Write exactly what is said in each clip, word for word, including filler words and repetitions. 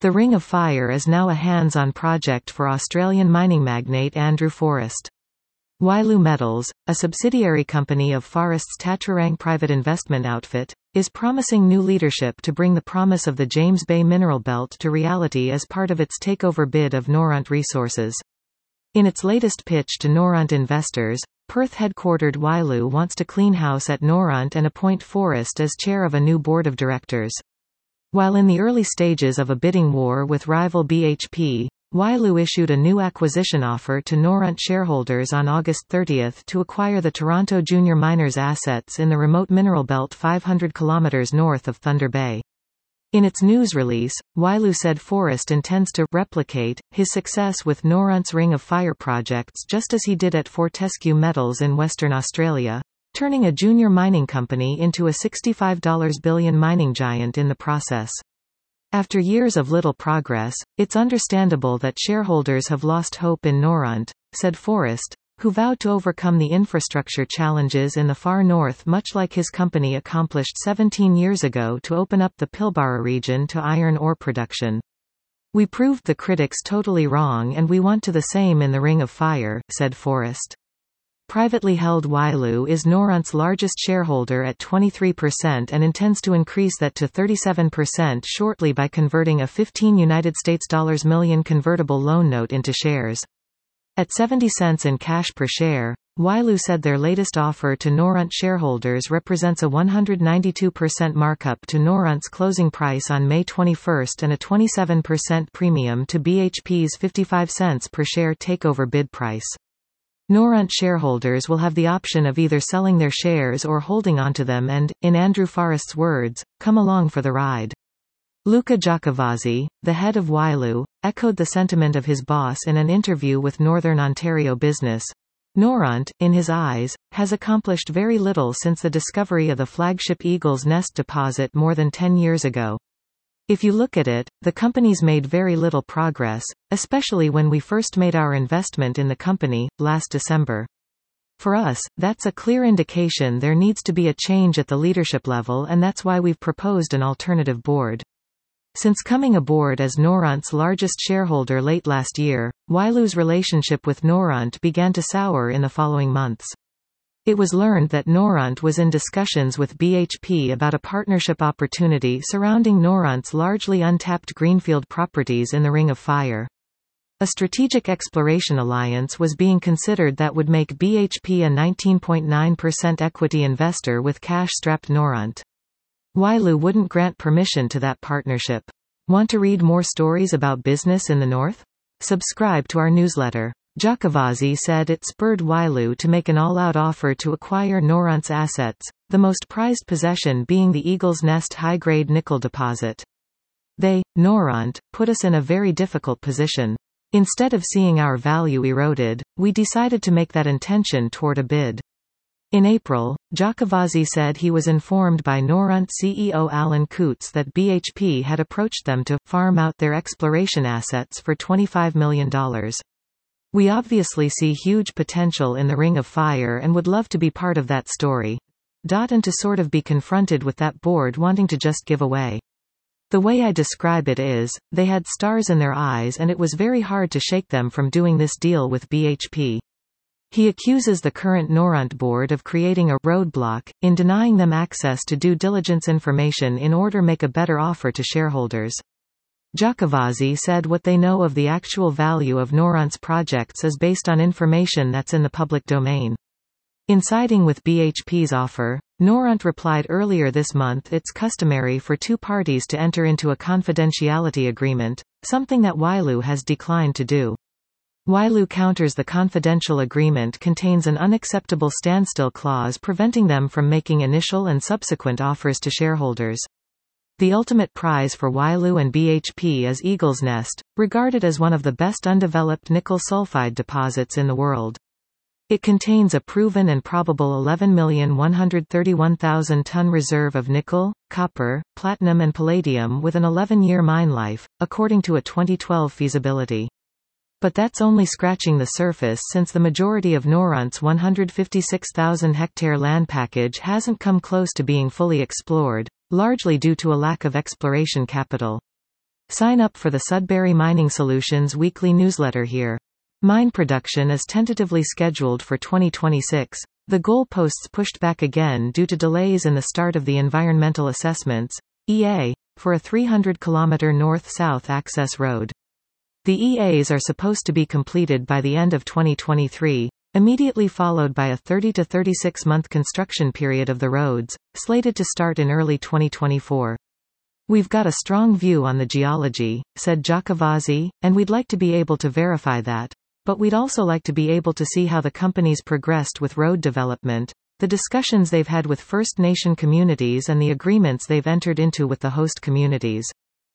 The Ring of Fire is now a hands-on project for Australian mining magnate Andrew Forrest. Wyloo Metals, a subsidiary company of Forrest's Tatrarang private investment outfit, is promising new leadership to bring the promise of the James Bay mineral belt to reality as part of its takeover bid of Noront Resources. In its latest pitch to Noront investors, Perth-headquartered Wyloo wants to clean house at Noront and appoint Forrest as chair of a new board of directors. While in the early stages of a bidding war with rival B H P, Wyloo issued a new acquisition offer to Noront shareholders on August thirtieth to acquire the Toronto Junior Miners assets in the remote mineral belt five hundred kilometers north of Thunder Bay. In its news release, Wyloo said Forrest intends to replicate his success with Noront's Ring of Fire projects just as he did at Fortescue Metals in Western Australia, turning a junior mining company into a sixty-five billion dollars mining giant in the process. After years of little progress, it's understandable that shareholders have lost hope in Noront, said Forrest, who vowed to overcome the infrastructure challenges in the far north much like his company accomplished seventeen years ago to open up the Pilbara region to iron ore production. "We proved the critics totally wrong and we want to the same in the Ring of Fire," said Forrest. Privately held Wyloo is Noront's largest shareholder at twenty-three percent and intends to increase that to thirty-seven percent shortly by converting a fifteen United States dollars million convertible loan note into shares. At seventy cents in cash per share, Wyloo said their latest offer to Noront shareholders represents a one hundred ninety-two percent markup to Noront's closing price on May twenty-first and a twenty-seven percent premium to B H P's fifty-five cents per share takeover bid price. Noront shareholders will have the option of either selling their shares or holding onto them and, in Andrew Forrest's words, come along for the ride. Luca Giacovazzi, the head of Wyloo, echoed the sentiment of his boss in an interview with Northern Ontario Business. Noront, in his eyes, has accomplished very little since the discovery of the flagship Eagle's Nest deposit more than ten years ago. If you look at it, the company's made very little progress, especially when we first made our investment in the company, last December. For us, that's a clear indication there needs to be a change at the leadership level and that's why we've proposed an alternative board. Since coming aboard as Noront's largest shareholder late last year, Wyloo's relationship with Noront began to sour in the following months. It was learned that Noront was in discussions with B H P about a partnership opportunity surrounding Noront's largely untapped greenfield properties in the Ring of Fire. A strategic exploration alliance was being considered that would make B H P a nineteen point nine percent equity investor with cash-strapped Noront. Wyloo wouldn't grant permission to that partnership. Want to read more stories about business in the North? Subscribe to our newsletter. Giacovazzi said it spurred Wyloo to make an all-out offer to acquire Noront's assets, the most prized possession being the Eagle's Nest high-grade nickel deposit. They, Noront, put us in a very difficult position. Instead of seeing our value eroded, we decided to make that intention toward a bid. In April, Giacovazzi said he was informed by Noront C E O Alan Coutts that B H P had approached them to farm out their exploration assets for twenty-five million dollars. We obviously see huge potential in the Ring of Fire and would love to be part of that story. And to sort of be confronted with that board wanting to just give away. The way I describe it is, they had stars in their eyes and it was very hard to shake them from doing this deal with B H P. He accuses the current Noront board of creating a roadblock, in denying them access to due diligence information in order to make a better offer to shareholders. Giacovazzi said what they know of the actual value of Noront's projects is based on information that's in the public domain. In siding with B H P's offer, Noront replied earlier this month it's customary for two parties to enter into a confidentiality agreement, something that Wyloo has declined to do. Wyloo counters the confidential agreement contains an unacceptable standstill clause preventing them from making initial and subsequent offers to shareholders. The ultimate prize for Wyloo and B H P is Eagle's Nest, regarded as one of the best undeveloped nickel sulfide deposits in the world. It contains a proven and probable eleven million one hundred thirty-one thousand ton reserve of nickel, copper, platinum and palladium with an eleven-year mine life, according to a twenty twelve feasibility. But that's only scratching the surface since the majority of Noront's one hundred fifty-six thousand hectare land package hasn't come close to being fully explored, largely due to a lack of exploration capital. Sign up for the Sudbury Mining Solutions weekly newsletter here. Mine production is tentatively scheduled for twenty twenty-six. The goalposts pushed back again due to delays in the start of the environmental assessments, E A, for a three hundred kilometer north-south access road. The E As are supposed to be completed by the end of twenty twenty-three, immediately followed by a thirty to thirty-six month construction period of the roads, slated to start in early twenty twenty-four. We've got a strong view on the geology, said Giacovazzi, and we'd like to be able to verify that. But we'd also like to be able to see how the company's progressed with road development, the discussions they've had with First Nation communities and the agreements they've entered into with the host communities.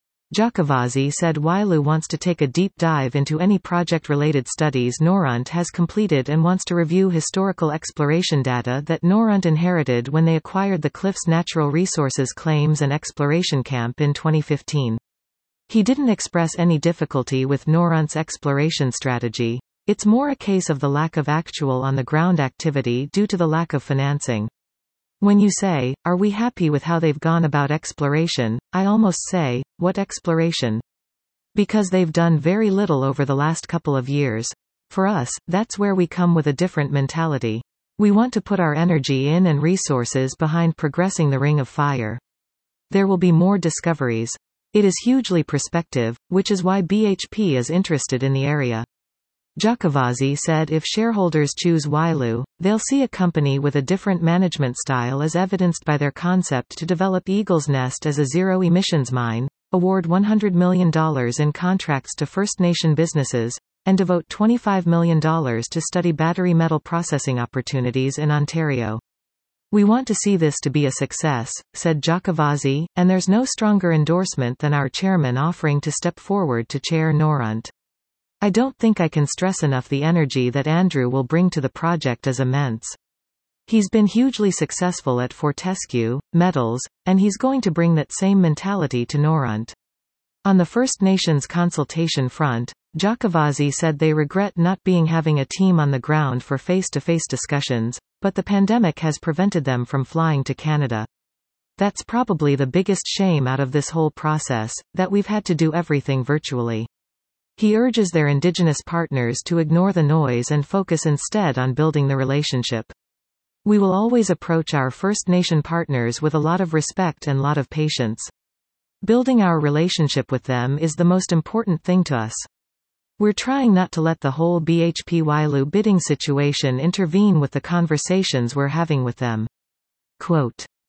Giacovazzi said Wyloo wants to take a deep dive into any project-related studies Noront has completed and wants to review historical exploration data that Noront inherited when they acquired the Cliffs Natural Resources Claims and Exploration Camp in twenty fifteen. He didn't express any difficulty with Noront's exploration strategy. It's more a case of the lack of actual on-the-ground activity due to the lack of financing. When you say, are we happy with how they've gone about exploration, I almost say, what exploration? Because they've done very little over the last couple of years. For us, that's where we come with a different mentality. We want to put our energy in and resources behind progressing the Ring of Fire. There will be more discoveries. It is hugely prospective, which is why B H P is interested in the area. Giacovazzi said if shareholders choose Wyloo, they'll see a company with a different management style as evidenced by their concept to develop Eagle's Nest as a zero-emissions mine, award one hundred million dollars in contracts to First Nation businesses, and devote twenty-five million dollars to study battery metal processing opportunities in Ontario. We want to see this to be a success, said Giacovazzi, and there's no stronger endorsement than our chairman offering to step forward to chair Noront. I don't think I can stress enough the energy that Andrew will bring to the project is immense. He's been hugely successful at Fortescue Metals, and he's going to bring that same mentality to Noront. On the First Nations consultation front, Giacovazzi said they regret not being having a team on the ground for face-to-face discussions, but the pandemic has prevented them from flying to Canada. That's probably the biggest shame out of this whole process, that we've had to do everything virtually. He urges their Indigenous partners to ignore the noise and focus instead on building the relationship. We will always approach our First Nation partners with a lot of respect and lot of patience. Building our relationship with them is the most important thing to us. We're trying not to let the whole B H P Wyloo bidding situation intervene with the conversations we're having with them. Quote.